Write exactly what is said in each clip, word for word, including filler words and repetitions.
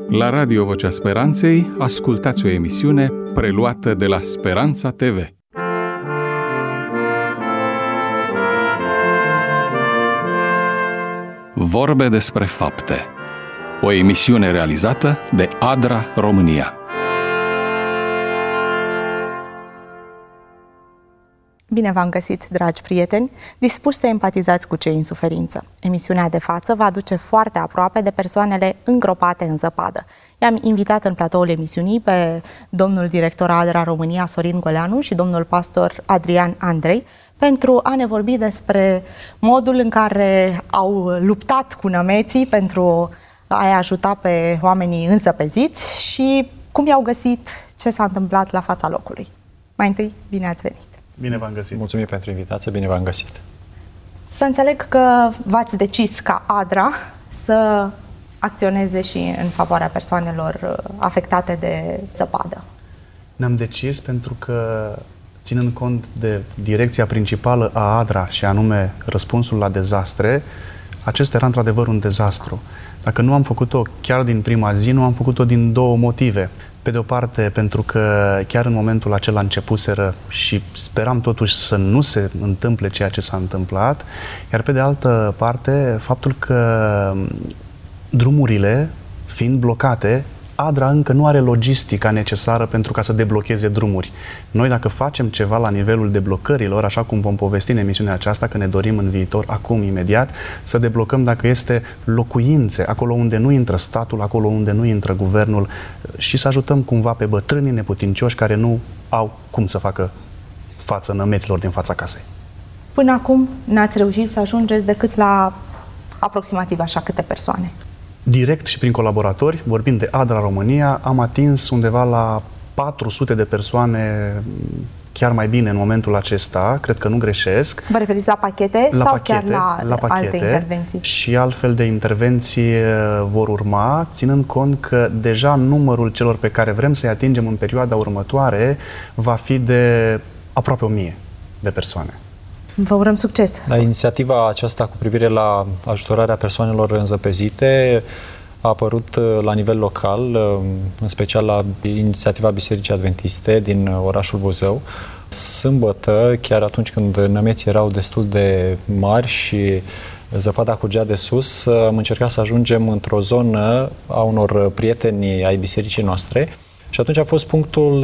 La Radio Vocea Speranței ascultați o emisiune preluată de la Speranța T V. Vorbe despre fapte. O emisiune realizată de ADRA România. Bine v-am găsit, dragi prieteni, dispuși să empatizați cu cei în suferință. Emisiunea de față va aduce foarte aproape de persoanele îngropate în zăpadă. I-am invitat în platoul emisiunii pe domnul director ADRA România, Sorin Goleanu, și domnul pastor Adrian Andrei, pentru a ne vorbi despre modul în care au luptat cu nămeții pentru a-i ajuta pe oamenii însăpeziți și cum i-au găsit, ce s-a întâmplat la fața locului. Mai întâi, bine ați venit! Bine v-am găsit! Mulțumim pentru invitație, bine v-am găsit! Să înțeleg că v-ați decis ca ADRA să acționeze și în favoarea persoanelor afectate de zăpadă. Ne-am decis pentru că, ținând cont de direcția principală a ADRA și anume răspunsul la dezastre, acesta era într-adevăr un dezastru. Dacă nu am făcut-o chiar din prima zi, nu am făcut-o din două motive. Pe de o parte, pentru că chiar în momentul acela începuseră și speram totuși să nu se întâmple ceea ce s-a întâmplat, iar pe de altă parte, faptul că drumurile, fiind blocate, ADRA încă nu are logistica necesară pentru ca să deblocheze drumuri. Noi, dacă facem ceva la nivelul deblocărilor, așa cum vom povesti în emisiunea aceasta, că ne dorim în viitor, acum, imediat, să deblocăm dacă este locuințe, acolo unde nu intră statul, acolo unde nu intră guvernul, și să ajutăm cumva pe bătrânii neputincioși care nu au cum să facă față nămeților din fața casei. Până acum n-ați reușit să ajungeți decât la aproximativ așa câte persoane? Direct și prin colaboratori, vorbind de ADRA România, am atins undeva la patru sute de persoane, chiar mai bine în momentul acesta, cred că nu greșesc. Vă referiți la pachete la sau pachete, chiar la, la pachete, alte intervenții? Și altfel de intervenții vor urma, ținând cont că deja numărul celor pe care vrem să-i atingem în perioada următoare va fi de aproape o mie de persoane. Vă urăm succes! Da, inițiativa aceasta cu privire la ajutorarea persoanelor înzăpezite a apărut la nivel local, în special la inițiativa Bisericii Adventiste din orașul Buzău. Sâmbătă, chiar atunci când nămeții erau destul de mari și zăpada curgea de sus, am încercat să ajungem într-o zonă a unor prieteni ai bisericii noastre și atunci a fost punctul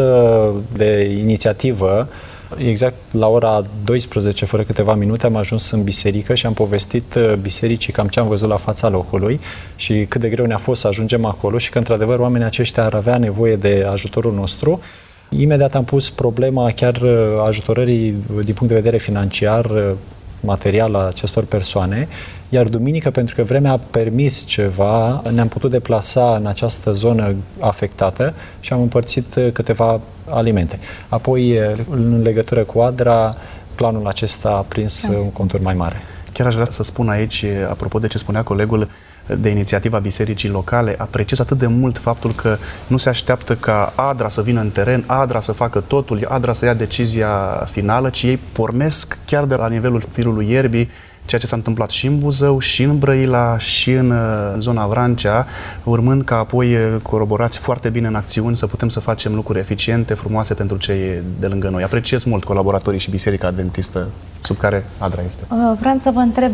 de inițiativă. Exact la ora douăsprezece, fără câteva minute, am ajuns în biserică și am povestit bisericii cam ce am văzut la fața locului și cât de greu ne-a fost să ajungem acolo și că, într-adevăr, oamenii aceștia ar avea nevoie de ajutorul nostru. Imediat am pus problema chiar ajutorării din punct de vedere financiar, material a acestor persoane, iar duminică, pentru că vremea a permis ceva, ne-am putut deplasa în această zonă afectată și am împărțit câteva alimente. Apoi, în legătură cu ADRA, planul acesta a prins un contur mai mare. Chiar aș vrea să spun aici, apropo de ce spunea colegul de inițiativa bisericii locale, apreciez atât de mult faptul că nu se așteaptă ca ADRA să vină în teren, ADRA să facă totul, ADRA să ia decizia finală, ci ei pornesc chiar de la nivelul firului ierbii, ceea ce s-a întâmplat și în Buzău, și în Brăila, și în zona Vrancea, urmând ca apoi coroborați foarte bine în acțiuni să putem să facem lucruri eficiente, frumoase pentru cei de lângă noi. Apreciez mult colaboratorii și Biserica Adventistă sub care ADRA este. Vreau să vă întreb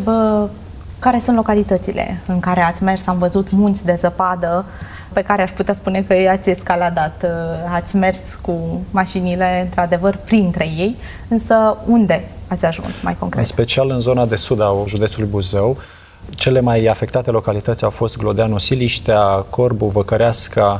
care sunt localitățile în care ați mers. Am văzut munți de zăpadă pe care aș putea spune că i-ați escaladat. Ați mers cu mașinile, într-adevăr, printre ei, însă unde ați ajuns mai concret? În special în zona de sud a județului Buzău. Cele mai afectate localități au fost Glodeanu, Siliștea, Corbu, Văcăreasca,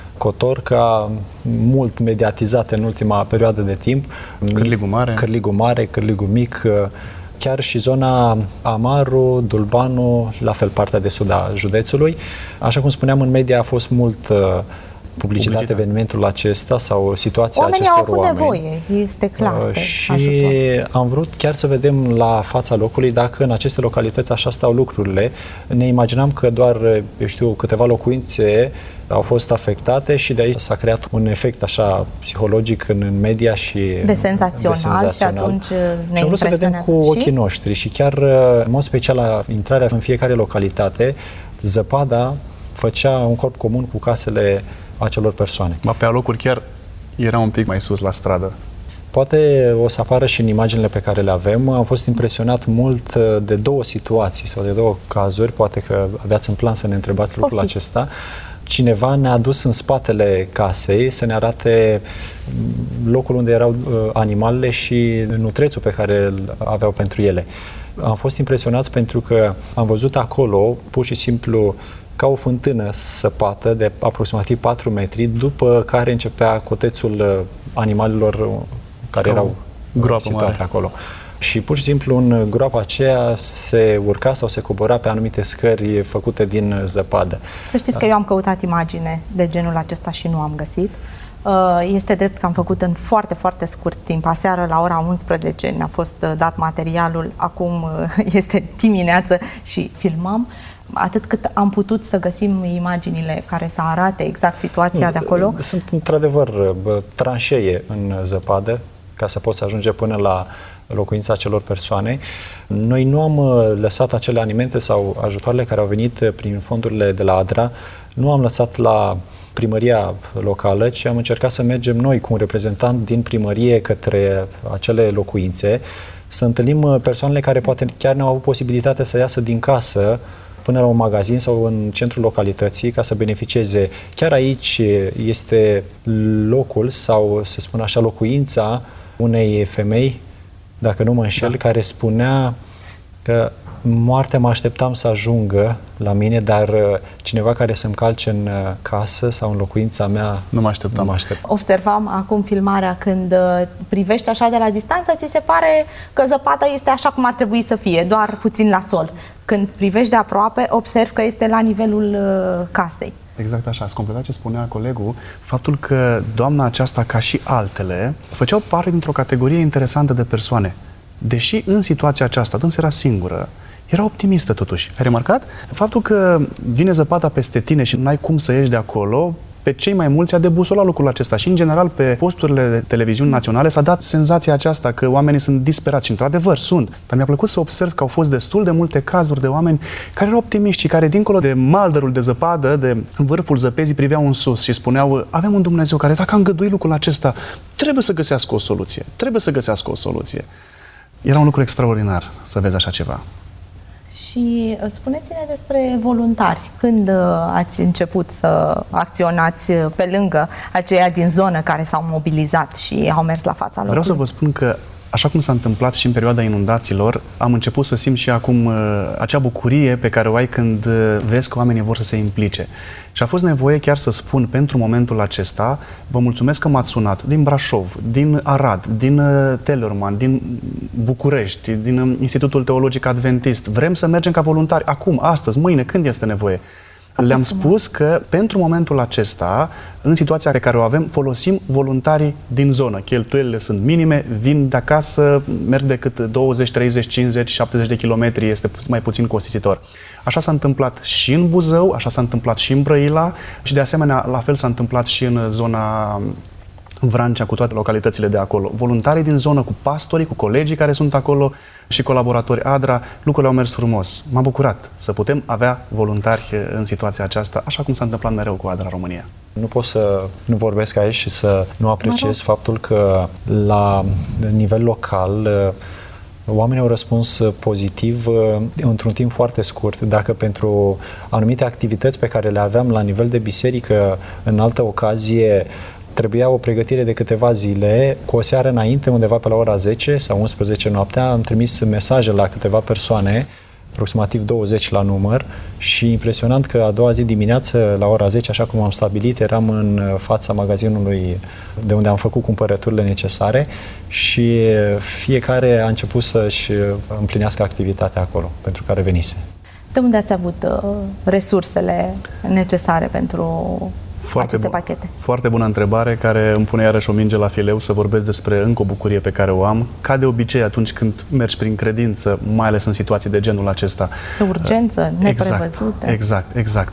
Cotorca, mult mediatizate în ultima perioadă de timp. Cârligu Mare. Cârligu Mare, Cârligu Mic, chiar și zona Amaru, Dulbanu, la fel partea de sud a județului. Așa cum spuneam, în media a fost mult uh, publicitate, publicitate evenimentul acesta sau situația oamenii acestor oameni. Oamenii au avut nevoie, este clar. Uh, și ajutor. Am vrut chiar să vedem la fața locului dacă în aceste localități așa stau lucrurile. Ne imaginam că doar, eu știu, câteva locuințe au fost afectate și de aici s-a creat un efect așa psihologic în, în media și de senzațional, de senzațional. Și atunci ne și am vrut să vedem cu ochii și? noștri și chiar în mod special la intrarea în fiecare localitate, zăpada făcea un corp comun cu casele acelor persoane. Ba, pe alocuri chiar era un pic mai sus la stradă. Poate o să apară și în imaginile pe care le avem. Am fost impresionat mult de două situații sau de două cazuri. Poate că aveați în plan să ne întrebați lucrul Poftiți. acesta. Cineva ne-a dus în spatele casei să ne arate locul unde erau uh, animalele și nutrețul pe care îl aveau pentru ele. Am fost impresionați pentru că am văzut acolo, pur și simplu, ca o fântână săpată de aproximativ patru metri, după care începea cotețul animalelor care Ca erau groapă situate mare. acolo. Și pur și simplu în groapa aceea se urca sau se cobora pe anumite scări făcute din zăpadă. Să știți că eu am căutat imagine de genul acesta și nu am găsit. Este drept că am făcut în foarte, foarte scurt timp. Aseară la ora unsprezece ne-a fost dat materialul, acum este dimineață și filmam. Atât cât am putut să găsim imaginile care să arate exact situația de acolo. Sunt într-adevăr tranșee în zăpadă ca să poți ajunge până la locuința acelor persoane. Noi nu am lăsat acele alimente sau ajutoarele care au venit prin fondurile de la ADRA, nu am lăsat la primăria locală, ci am încercat să mergem noi cu un reprezentant din primărie către acele locuințe, să întâlnim persoanele care poate chiar n-au avut posibilitatea să iasă din casă până la un magazin sau în centrul localității ca să beneficieze. Chiar aici este locul sau, să spun așa, locuința unei femei, dacă nu mă înșel, da. care spunea că moartea mă așteptam să ajungă la mine, dar cineva care să-mi calce în casă sau în locuința mea, nu mă așteptam. Nu mă aștept. Observam acum filmarea, când privești așa de la distanță, ți se pare că zăpada este așa cum ar trebui să fie, doar puțin la sol. Când privești de aproape, observi că este la nivelul casei. Exact așa, ați completat ce spunea colegul, faptul că doamna aceasta, ca și altele, făceau parte dintr-o categorie interesantă de persoane. Deși în situația aceasta, dânsa era singură, era optimistă totuși. Ai remarcat? Faptul că vine zăpada peste tine și nu ai cum să ieși de acolo, pe cei mai mulți a debusolat lucrul acesta. Și, în general, pe posturile de televiziuni naționale s-a dat senzația aceasta că oamenii sunt disperați. Și, într-adevăr, sunt. Dar mi-a plăcut să observ că au fost destul de multe cazuri de oameni care erau optimiști și care, dincolo de maldărul de zăpadă, de vârful zăpezii, priveau în sus și spuneau: avem un Dumnezeu care, dacă a îngăduit lucrul acesta, trebuie să găsească o soluție. Trebuie să găsească o soluție. Era un lucru extraordinar să vezi așa ceva. Și spuneți-ne despre voluntari. Când ați început să acționați pe lângă aceia din zonă care s-au mobilizat și au mers la fața locului? Vreau să vă spun că, așa cum s-a întâmplat și în perioada inundațiilor, am început să simt și acum uh, acea bucurie pe care o ai când uh, vezi că oamenii vor să se implice. Și a fost nevoie chiar să spun pentru momentul acesta: vă mulțumesc că m-ați sunat din Brașov, din Arad, din uh, Teleorman, din București, din uh, Institutul Teologic Adventist. Vrem să mergem ca voluntari acum, astăzi, mâine, când este nevoie. Le-am spus că pentru momentul acesta, în situația pe care o avem, folosim voluntarii din zonă. Cheltuielile sunt minime, vin de acasă, merg decât douăzeci, treizeci, cincizeci, șaptezeci de kilometri, este mai puțin costisitor. Așa s-a întâmplat și în Buzău, așa s-a întâmplat și în Brăila și de asemenea la fel s-a întâmplat și în zona Vrancea, cu toate localitățile de acolo. Voluntarii din zonă, cu pastorii, cu colegii care sunt acolo și colaboratori ADRA, lucrurile au mers frumos. M-a bucurat să putem avea voluntari în situația aceasta, așa cum s-a întâmplat mereu cu ADRA România. Nu pot să nu vorbesc aici și să nu apreciez faptul că la nivel local oamenii au răspuns pozitiv într-un timp foarte scurt. Dacă pentru anumite activități pe care le aveam la nivel de biserică, în altă ocazie, trebuia o pregătire de câteva zile, cu o seară înainte, undeva pe la ora zece sau unsprezece noaptea, am trimis mesaje la câteva persoane, aproximativ douăzeci la număr, și impresionant că a doua zi dimineață, la ora zece, așa cum am stabilit, eram în fața magazinului de unde am făcut cumpărăturile necesare și fiecare a început să-și împlinească activitatea acolo, pentru care venise. De unde ați avut uh, resursele necesare pentru Foarte, aceste bu- pachete? Foarte bună întrebare, care îmi pune iarăși o minge la fileu să vorbesc despre încă o bucurie pe care o am. Ca de obicei, atunci când mergi prin credință, mai ales în situații de genul acesta. De urgență, neprevăzute. Exact, exact, exact.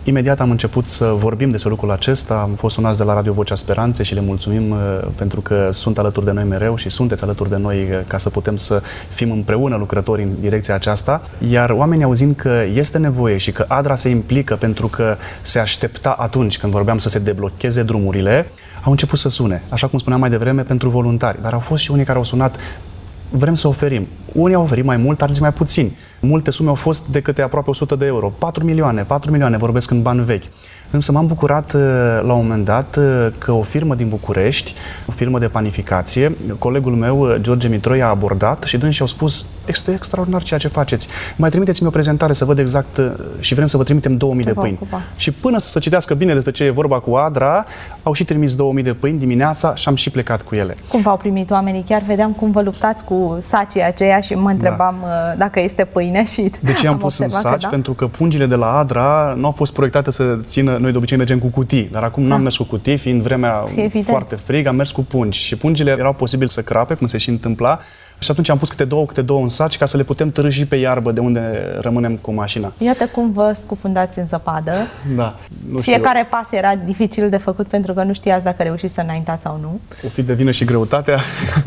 Imediat am început să vorbim despre lucrul acesta, am fost sunați de la Radio Vocea Speranței și le mulțumim uh, pentru că sunt alături de noi mereu și sunteți alături de noi uh, ca să putem să fim împreună lucrători în direcția aceasta. Iar oamenii auzind că este nevoie și că ADRA se implică pentru că se aștepta atunci când vorbeam să se deblocheze drumurile, au început să sune, așa cum spuneam mai devreme, pentru voluntari. Dar au fost și unii care au sunat: vrem să oferim. Unii au oferit mai mult, alții mai puțini. Multe sume au fost de câte aproape o sută de euro. patru milioane, patru milioane, vorbesc în bani vechi. Însă m-am bucurat la un moment dat că o firmă din București, o firmă de panificație, colegul meu, George Mitroi, a abordat și dânsii au spus: este extraordinar ceea ce faceți. Mai trimiteți-mi o prezentare să văd exact și vrem să vă trimitem două mii de pâini. Și până să citească bine despre ce e vorba cu ADRA, au și trimis două mii de pâini dimineața și am și plecat cu ele. Cum v-au primit oamenii? Chiar vedeam cum vă luptați cu sacii aceia și mă întrebam da. dacă este pâine și de ce am pus în saci? Da? Pentru că pungile de la ADRA nu au fost proiectate să țină. Noi de obicei mergem cu cutii, dar acum da. n-am mers cu cutii, fiind vremea Evident. foarte frig, am mers cu pungi și pungile erau posibil să crape, cum se și întâmpla. Și atunci am pus câte două, câte două în saci ca să le putem târâși pe iarbă de unde rămânem cu mașina. Iată cum vă scufundați în zăpadă. Da. Nu știu. Fiecare pas era dificil de făcut pentru că nu știați dacă reușiți să înaintați sau nu. O fi de vină și greutatea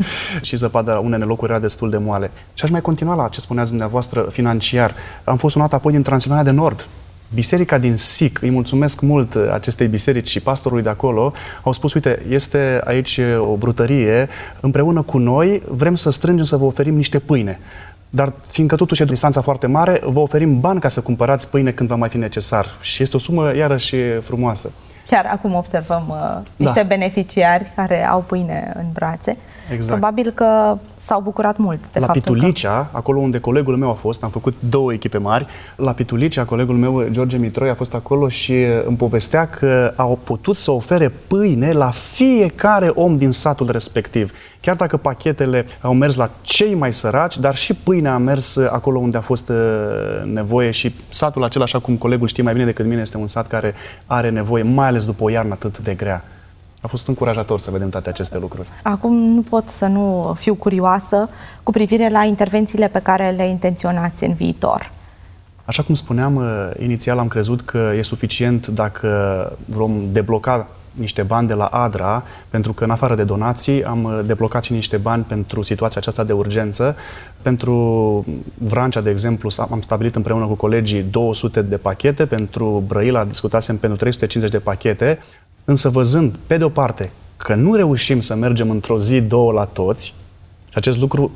și zăpada la unele locuri era destul de moale. Și aș mai continua la ce spuneați dumneavoastră financiar. Am fost sunat apoi din Transilvania de Nord. Biserica din Sic, îi mulțumesc mult acestei biserici și pastorului de acolo, au spus: uite, este aici o brutărie, împreună cu noi vrem să strângem să vă oferim niște pâine. Dar fiindcă totuși e distanța foarte mare, vă oferim bani ca să cumpărați pâine când va mai fi necesar. Și este o sumă iarăși frumoasă. Chiar acum observăm uh, niște da. beneficiari care au pâine în brațe. Exact. Probabil că s-au bucurat mult de la faptul Pitulicea, că... acolo unde colegul meu a fost, am făcut două echipe mari. La Pitulicea, colegul meu, George Mitroi, a fost acolo și îmi povestea că au putut să ofere pâine la fiecare om din satul respectiv. Chiar dacă pachetele au mers la cei mai săraci, dar și pâinea a mers acolo unde a fost nevoie și satul acela, așa cum colegul știe mai bine decât mine, este un sat care are nevoie, mai ales după o iarnă atât de grea. A fost încurajator să vedem toate aceste lucruri. Acum nu pot să nu fiu curioasă cu privire la intervențiile pe care le intenționați în viitor. Așa cum spuneam, inițial am crezut că e suficient dacă vom debloca niște bani de la ADRA, pentru că în afară de donații am deblocat și niște bani pentru situația aceasta de urgență. Pentru Vrancea, de exemplu, am stabilit împreună cu colegii două sute de pachete, pentru Brăila discutasem pentru trei sute cincizeci de pachete. Însă văzând, pe de o parte, că nu reușim să mergem într-o zi, două la toți, și acest lucru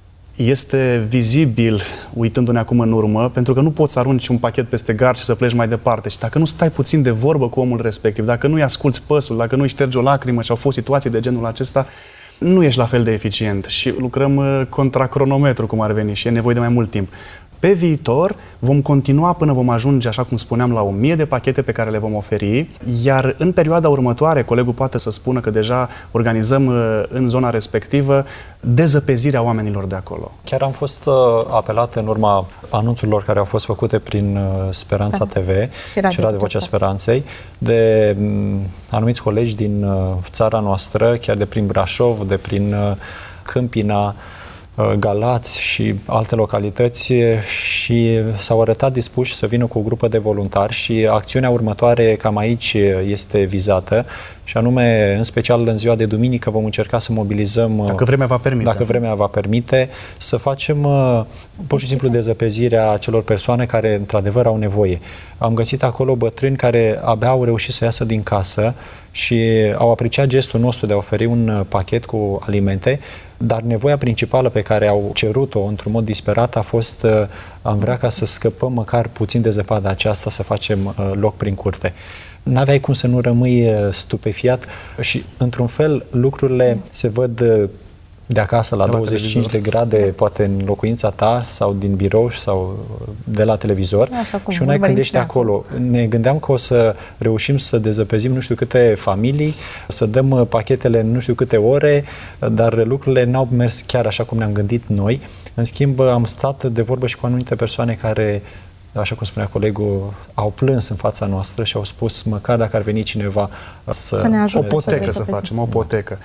este vizibil uitându-ne acum în urmă, pentru că nu poți să arunci un pachet peste gard și să pleci mai departe. Și dacă nu stai puțin de vorbă cu omul respectiv, dacă nu-i asculți păsul, dacă nu-i ștergi o lacrimă, și au fost situații de genul acesta, nu ești la fel de eficient și lucrăm contra cronometru, cum ar veni, și e nevoie de mai mult timp. Pe viitor vom continua până vom ajunge, așa cum spuneam, la o mie de pachete pe care le vom oferi, iar în perioada următoare, colegul poate să spună că deja organizăm în zona respectivă dezăpezirea oamenilor de acolo. Chiar am fost uh, apelat în urma anunțurilor care au fost făcute prin uh, Speranța da. T V și Radio, și Radio Vocea Speranței de um, anumiți colegi din uh, țara noastră, chiar de prin Brașov, de prin uh, Câmpina, Galați și alte localități, și s-au arătat dispuși să vină cu o grupă de voluntari și acțiunea următoare cam aici este vizată, și anume, în special în ziua de duminică, vom încerca să mobilizăm, dacă vremea va permite, dacă vremea va permite, să facem pur și simplu dezăpezirea acelor persoane care într-adevăr au nevoie. Am găsit acolo bătrâni care abia au reușit să iasă din casă și au apreciat gestul nostru de a oferi un pachet cu alimente, dar nevoia principală pe care au cerut-o într-un mod disperat a fost: am vrea ca să scăpăm măcar puțin de zăpada aceasta, să facem loc prin curte. N-aveai cum să nu rămâi stupefiat și, într-un fel, lucrurile se văd de acasă la douăzeci și cinci de grade, poate în locuința ta sau din birou sau de la televizor, și una când ești acolo. Ne gândeam că o să reușim să dezăpezim nu știu câte familii, să dăm pachetele în nu știu câte ore, dar lucrurile n-au mers chiar așa cum ne-am gândit noi. În schimb, am stat de vorbă și cu anumite persoane care, așa cum spunea colegul, au plâns în fața noastră și au spus: măcar dacă ar veni cineva să, să ne ajute. O potecă să, să facem, o potecă.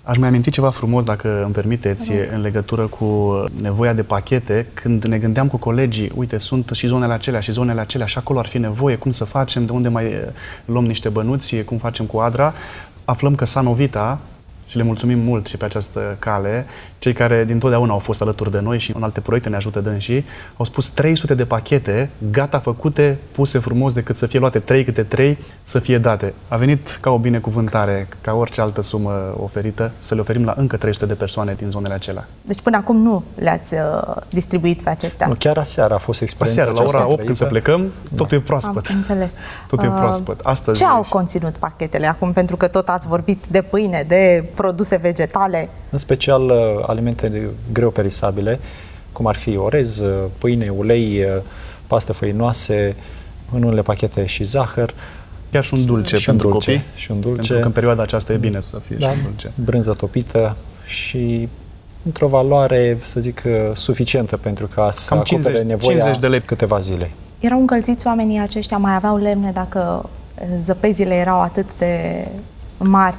Aș mai aminti ceva frumos, dacă îmi permiteți, în legătură cu nevoia de pachete. Când ne gândeam cu colegii, uite, sunt și zonele acelea și zonele acelea și acolo ar fi nevoie, cum să facem, de unde mai luăm niște bănuți, cum facem cu Adra, aflăm că Sanovita, și le mulțumim mult și pe această cale, cei care dintotdeauna au fost alături de noi și în alte proiecte ne ajută dânsii, au spus trei sute de pachete, gata făcute, puse frumos, decât să fie luate trei câte trei, să fie date. A venit ca o binecuvântare, ca orice altă sumă oferită, să le oferim la încă trei sute de persoane din zonele acelea. Deci până acum nu le-ați uh, distribuit pe acestea? Nu, chiar aseară a fost experiența aseară, la ora opt, când să plecăm, totul e proaspăt. Am înțeles. Totul e proaspăt. Astăzi Ce au conținut pachetele acum? Pentru că tot ați vorbit de pâine, de produse vegetale. În special alimente greu perisabile, cum ar fi orez, pâine, ulei, paste făinoase, în unele pachete și zahăr. Chiar și un dulce și pentru un dulce, copii. Și un dulce. Pentru că în perioada aceasta e bine să fie da, și un dulce. Brânză topită și într-o valoare, să zic, suficientă pentru ca să Cam acopere cincizeci, nevoia cincizeci de lei câteva zile. Erau încălziți oamenii aceștia, mai aveau lemne dacă zăpezile erau atât de mari?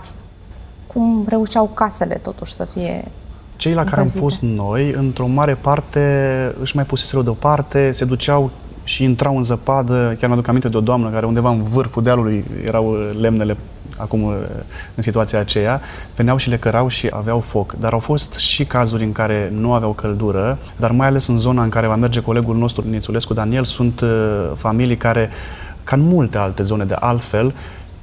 Cum reușeau casele totuși să fie Cei la care am fost noi, într-o mare parte își mai puseseră deoparte, se duceau și intrau în zăpadă. Chiar mi-aduc aminte de o doamnă care undeva în vârful dealului erau lemnele acum în situația aceea, veneau și le cărau și aveau foc. Dar au fost și cazuri în care nu aveau căldură, dar mai ales în zona în care va merge colegul nostru Nițulescu Daniel, sunt uh, familii care, ca în multe alte zone de altfel,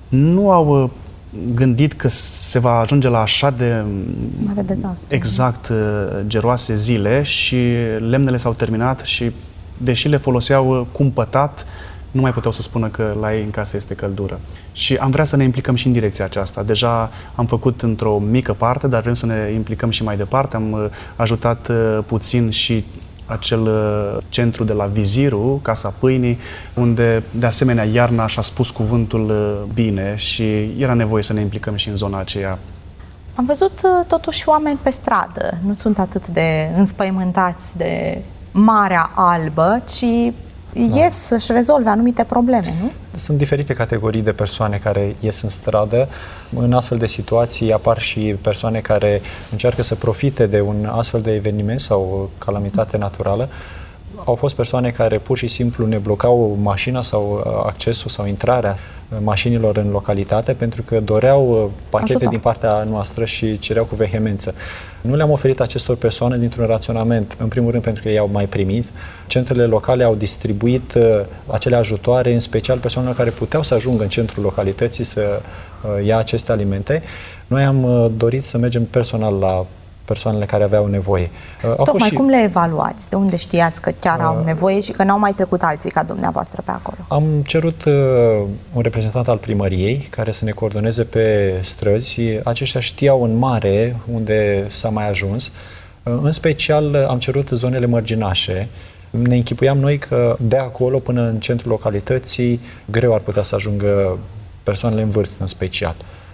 nu au uh, gândit că se va ajunge la așa de mare dezastru. Exact uh, geroase zile și lemnele s-au terminat și deși le foloseau cumpătat, nu mai puteau să spună că la ei în casă este căldură. Și am vrea să ne implicăm și în direcția aceasta. Deja am făcut într-o mică parte, dar vrem să ne implicăm și mai departe. Am ajutat puțin și acel centru de la Viziru, Casa Pâinii, unde de asemenea iarna și-a spus cuvântul bine și era nevoie să ne implicăm și în zona aceea. Am văzut totuși oameni pe stradă. Nu sunt atât de înspăimântați de Marea Albă, ci da. ies să-și rezolve anumite probleme, nu? Sunt diferite categorii de persoane care ies în stradă. În astfel de situații apar și persoane care încearcă să profite de un astfel de eveniment sau o calamitate naturală. Au fost persoane care pur și simplu ne blocau mașina sau accesul sau intrarea mașinilor în localitate pentru că doreau pachete Ajută. din partea noastră și cereau cu vehemență. Nu le-am oferit acestor persoane dintr-un raționament, în primul rând pentru că ei au mai primit. Centrele locale au distribuit acele ajutoare, în special persoanelor care puteau să ajungă în centrul localității să ia aceste alimente. Noi am dorit să mergem personal la persoanele care aveau nevoie. Au Tocmai și... cum le evaluați? De unde știați că chiar au nevoie și că n-au mai trecut alții ca dumneavoastră pe acolo? Am cerut uh, un reprezentant al primăriei care să ne coordoneze pe străzi. Aceștia știau în mare unde s-a mai ajuns. Uh, în special am cerut zonele mărginașe. Ne închipuiam noi că de acolo până în centrul localității greu ar putea să ajungă persoanele în vârstă în special.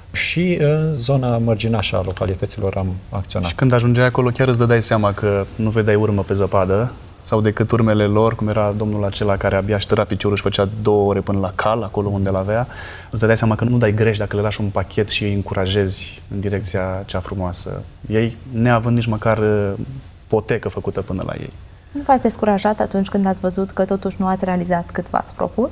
Și în zona mărginașă a localităților am acționat. Și când ajungeai acolo, chiar îți dădeai seama că nu vedeai urmă pe zăpadă sau decât urmele lor, cum era domnul acela care abia ștăra piciorul și făcea două ore până la cal, acolo unde l-avea. Îți dădeai seama că nu dai greș dacă le lași un pachet și îi încurajezi în direcția cea frumoasă. Ei, neavând nici măcar potecă făcută până la ei. Nu v-ați descurajat atunci când ați văzut că totuși nu ați realizat cât v-ați propus?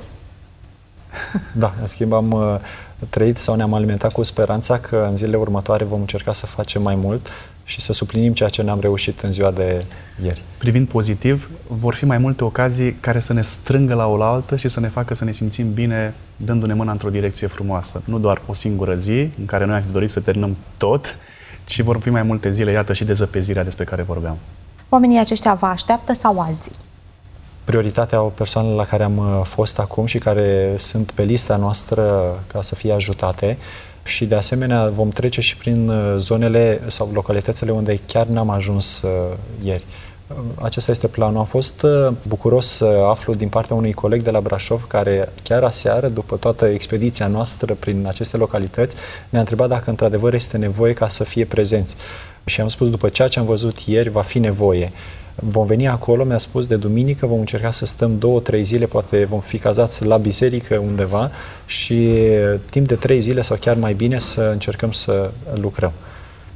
Da, în schimb am trăit sau ne-am alimentat cu speranța că în zilele următoare vom încerca să facem mai mult și să suplinim ceea ce ne-am reușit în ziua de ieri. Privind pozitiv, vor fi mai multe ocazii care să ne strângă la oaltă și să ne facă să ne simțim bine dându-ne mâna într-o direcție frumoasă. Nu doar o singură zi în care noi am dorit să terminăm tot, ci vor fi mai multe zile, iată și dezăpezirea despre care vorbeam. Oamenii aceștia vă așteaptă sau alții? Prioritatea au persoanele la care am fost acum și care sunt pe lista noastră ca să fie ajutate și de asemenea vom trece și prin zonele sau localitățile unde chiar n-am ajuns uh, ieri. Acesta este planul. Am fost uh, bucuros să aflu din partea unui coleg de la Brașov care chiar aseară, după toată expediția noastră prin aceste localități, ne-a întrebat dacă într-adevăr este nevoie ca să fie prezenți. Și am spus, după ceea ce am văzut ieri, va fi nevoie. Vom veni acolo, mi-a spus, de duminică, vom încerca să stăm două, trei zile, poate vom fi cazați la biserică undeva și timp de trei zile sau chiar mai bine să încercăm să lucrăm.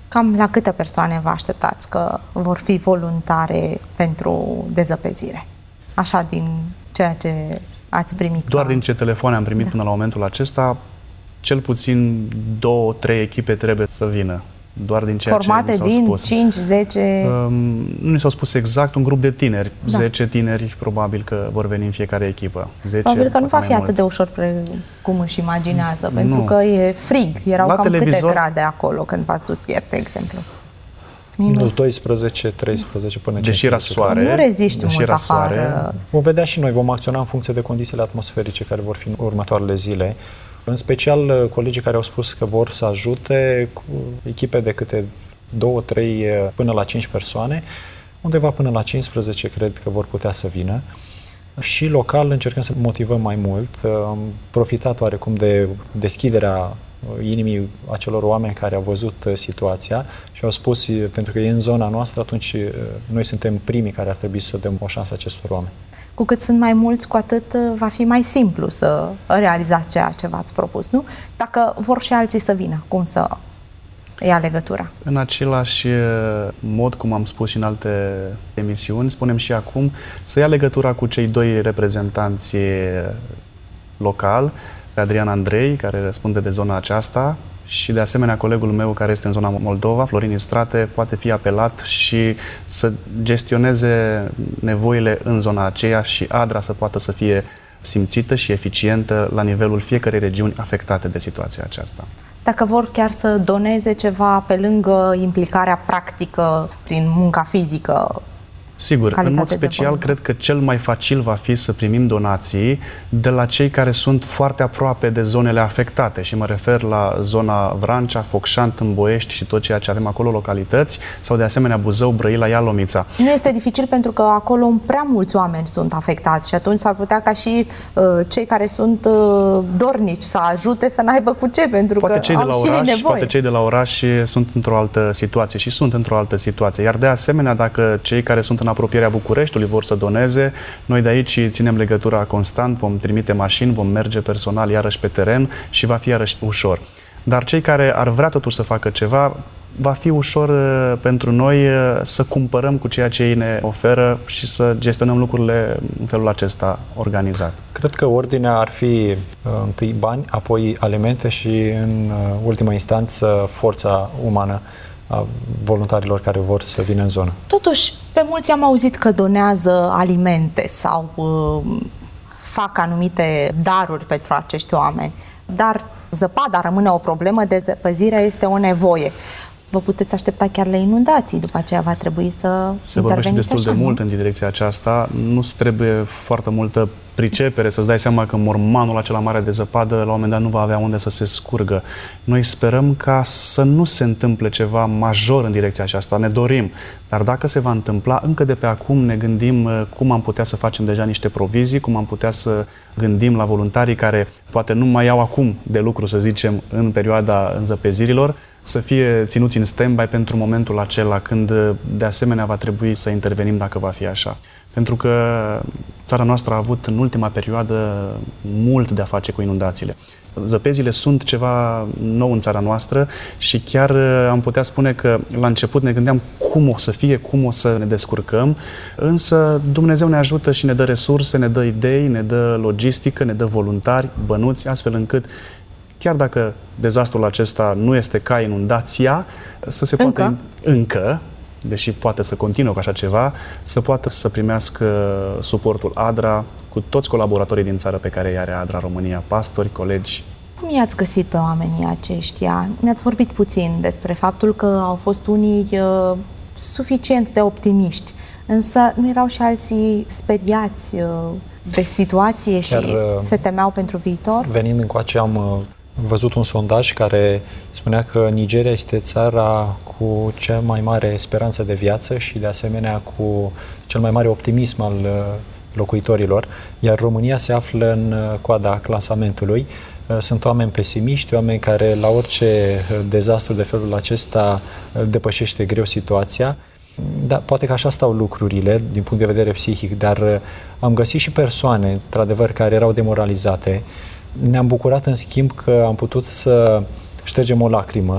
Cam la câte persoane vă așteptați că vor fi voluntare pentru dezăpezire? Așa, din ceea ce ați primit. Doar ca... din ce telefoane am primit da. până la momentul acesta, cel puțin două, trei echipe trebuie să vină. Doar din ceea formate ce mi s-au din spus. cinci zece... Um, nu mi s-au spus exact, un grup de tineri. Da. zece tineri probabil că vor veni în fiecare echipă. zece, probabil că nu va fi atât mult. de ușor cum își imaginează, pentru nu. că e frig. Erau la cam televizor... câte grade acolo când v-ați dus ieri, de exemplu? Minus doisprezece, treisprezece până deși era soare. Nu reziști deși mult era afară. Soare. Vom vedea și noi, vom acționa în funcție de condițiile atmosferice care vor fi în următoarele zile. În special, colegii care au spus că vor să ajute cu echipe de câte două, trei, până la cinci persoane, undeva până la cincisprezece cred că vor putea să vină. Și local încercăm să motivăm mai mult. Am profitat oarecum de deschiderea inimii acelor oameni care au văzut situația și au spus, pentru că e în zona noastră, atunci noi suntem primii care ar trebui să dăm o șansă acestor oameni. Cu cât sunt mai mulți, cu atât va fi mai simplu să realizați ceea ce v-ați propus, nu? Dacă vor și alții să vină, cum să ia legătura? În același mod, cum am spus și în alte emisiuni, spunem și acum, să ia legătura cu cei doi reprezentanți local, Adrian Andrei, care răspunde de zona aceasta, și de asemenea colegul meu care este în zona Moldova, Florin Istrate, poate fi apelat și să gestioneze nevoile în zona aceea și Adra să poată să fie simțită și eficientă la nivelul fiecărei regiuni afectate de situația aceasta. Dacă vor chiar să doneze ceva pe lângă implicarea practică prin munca fizică, sigur, în mod special, cred că cel mai facil va fi să primim donații de la cei care sunt foarte aproape de zonele afectate și mă refer la zona Vrancea, Focșant, Îmboiești și tot ceea ce avem acolo, localități, sau de asemenea Buzău, Brăila, Ialomița. Nu este dificil pentru că acolo prea mulți oameni sunt afectați și atunci s-ar putea ca și uh, cei care sunt uh, dornici să ajute să n-aibă cu ce, pentru poate că cei de au la și oraș, nevoie. Poate cei de la oraș sunt într-o altă situație și sunt într-o altă situație. Iar de asemenea, dacă cei care sunt în apropierea Bucureștiului vor să doneze, noi de aici ținem legătura constant, vom trimite mașini, vom merge personal iarăși pe teren și va fi iarăși ușor. Dar cei care ar vrea totuși să facă ceva, va fi ușor pentru noi să cumpărăm cu ceea ce ei ne oferă și să gestionăm lucrurile în felul acesta organizat. Cred că ordinea ar fi întâi bani, apoi alimente și în ultima instanță forța umană a voluntarilor care vor să vină în zonă. Totuși, pe mulți am auzit că donează alimente sau uh, fac anumite daruri pentru acești oameni, dar zăpada rămâne o problemă, dezăpăzirea este o nevoie. Vă puteți aștepta chiar la inundații, după aceea va trebui să se vorbește destul așa, de nu? mult în direcția aceasta. Nu-ți trebuie foarte multă pricepere să-ți dai seama că mormanul acela mare de zăpadă la un moment dat nu va avea unde să se scurgă. Noi sperăm ca să nu se întâmple ceva major în direcția aceasta, ne dorim. Dar dacă se va întâmpla, încă de pe acum ne gândim cum am putea să facem deja niște provizii, cum am putea să gândim la voluntarii care poate nu mai au acum de lucru, să zicem, în perioada înzăpezirilor, să fie ținuți în stand-by pentru momentul acela când de asemenea va trebui să intervenim dacă va fi așa. Pentru că țara noastră a avut în ultima perioadă mult de a face cu inundațiile. Zăpezile sunt ceva nou în țara noastră și chiar am putea spune că la început ne gândeam cum o să fie, cum o să ne descurcăm, însă Dumnezeu ne ajută și ne dă resurse, ne dă idei, ne dă logistică, ne dă voluntari, bănuți, astfel încât chiar dacă dezastrul acesta nu este ca inundația, să se încă. poate încă, deși poate să continue cu așa ceva, să poată să primească suportul Adra cu toți colaboratorii din țară pe care îi are Adra România, pastori, colegi. Cum i-ați găsit pe oamenii aceștia? Mi-ați vorbit puțin despre faptul că au fost unii uh, suficient de optimiști, însă nu erau și alții speriați uh, de situație și Chiar, uh, se temeau pentru viitor? Venind încoace am uh, văzut un sondaj care spunea că Nigeria este țara cu cea mai mare speranță de viață și de asemenea cu cel mai mare optimism al uh, locuitorilor, iar România se află în uh, coada clasamentului. Uh, sunt oameni pesimiști, oameni care la orice uh, dezastru de felul acesta uh, depășește greu situația. Da, poate că așa stau lucrurile din punct de vedere psihic, dar uh, am găsit și persoane, într-adevăr, care erau demoralizate. Ne-am bucurat, în schimb, că am putut să ștergem o lacrimă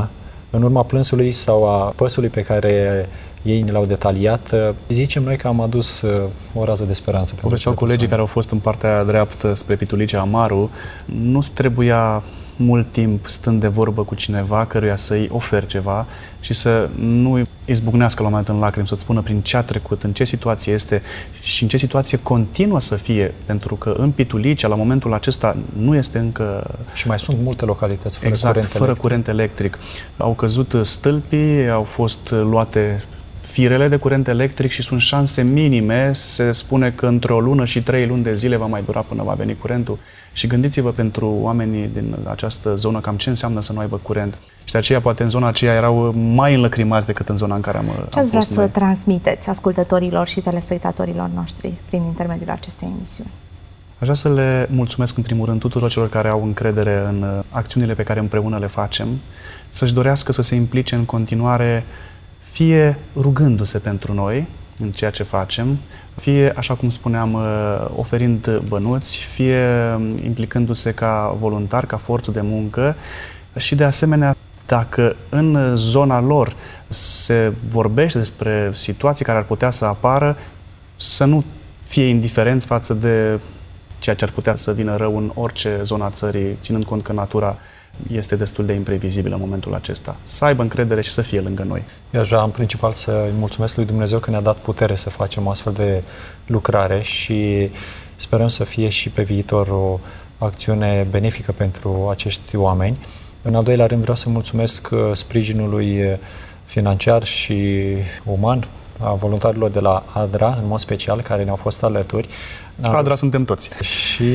în urma plânsului sau a păsului pe care ei ne l-au detaliat, zicem noi că am adus o rază de speranță. Povesteau colegii care au fost în partea dreaptă spre Pitulice Amaru, nu-ți trebuia mult timp stând de vorbă cu cineva căruia să-i oferi ceva și să nu izbucnească la un moment în lacrimi, să-ți spună prin ce a trecut, în ce situație este și în ce situație continuă să fie, pentru că în Pitulice, la momentul acesta, nu este încă... Și mai sunt multe localități fără exact, curent fără electric. curent electric. Au căzut stâlpii, au fost luate firele de curent electric și sunt șanse minime. Se spune că între o lună și trei luni de zile va mai dura până va veni curentul. Și gândiți-vă pentru oamenii din această zonă cam ce înseamnă să nu aibă curent. Și de aceea, poate în zona aceea erau mai înlăcrimați decât în zona în care am, am fost Ce ați vrea noi. să transmiteți ascultătorilor și telespectatorilor noștri prin intermediul acestei emisiuni? Aș vrea să le mulțumesc în primul rând tuturor celor care au încredere în acțiunile pe care împreună le facem, să-și dorească să se implice în continuare, fie rugându-se pentru noi în ceea ce facem, fie, așa cum spuneam, oferind bănuți, fie implicându-se ca voluntar, ca forță de muncă și, de asemenea, dacă în zona lor se vorbește despre situații care ar putea să apară, să nu fie indiferenți față de ceea ce ar putea să vină rău în orice zonă a țării, ținând cont că natura este destul de imprevizibilă în momentul acesta. Să aibă încredere și să fie lângă noi. Eu aș vrea, în principal, să-i mulțumesc lui Dumnezeu că ne-a dat putere să facem o astfel de lucrare și sperăm să fie și pe viitor o acțiune benefică pentru acești oameni. În al doilea rând, vreau să mulțumesc sprijinului financiar și uman a voluntarilor de la ADRA, în mod special, care ne-au fost alături. ADRA suntem toți. Și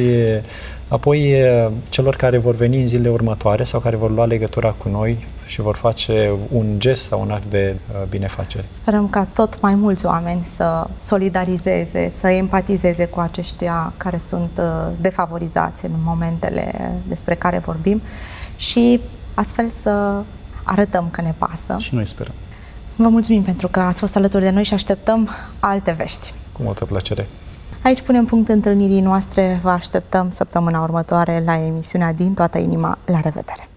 apoi celor care vor veni în zilele următoare sau care vor lua legătura cu noi și vor face un gest sau un act de binefacere. Sperăm ca tot mai mulți oameni să solidarizeze, să empatizeze cu aceștia care sunt defavorizați în momentele despre care vorbim și astfel să arătăm că ne pasă. Și noi sperăm. Vă mulțumim pentru că ați fost alături de noi și așteptăm alte vești. Cu multă plăcere. Aici punem punct întâlnirii noastre. Vă așteptăm săptămâna următoare la emisiunea Din toată inima. La revedere!